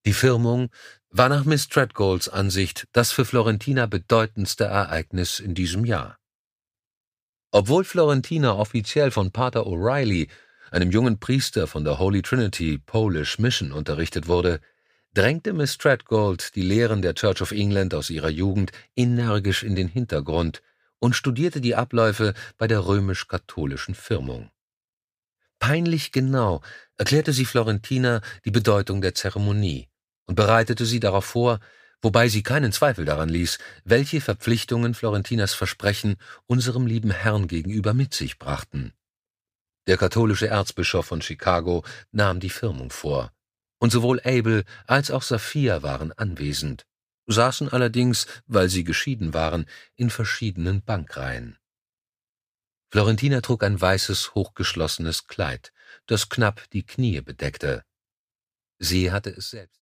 Die Firmung war nach Miss Treadgolds Ansicht das für Florentina bedeutendste Ereignis in diesem Jahr. Obwohl Florentina offiziell von Pater O'Reilly, einem jungen Priester von der Holy Trinity Polish Mission, unterrichtet wurde, drängte Miss Treadgold die Lehren der Church of England aus ihrer Jugend energisch in den Hintergrund und studierte die Abläufe bei der römisch-katholischen Firmung. Peinlich genau erklärte sie Florentina die Bedeutung der Zeremonie und bereitete sie darauf vor, wobei sie keinen Zweifel daran ließ, welche Verpflichtungen Florentinas Versprechen unserem lieben Herrn gegenüber mit sich brachten. Der katholische Erzbischof von Chicago nahm die Firmung vor, und sowohl Abel als auch Saphir waren anwesend, saßen allerdings, weil sie geschieden waren, in verschiedenen Bankreihen. Florentina trug ein weißes, hochgeschlossenes Kleid, das knapp die Knie bedeckte. Sie hatte es selbst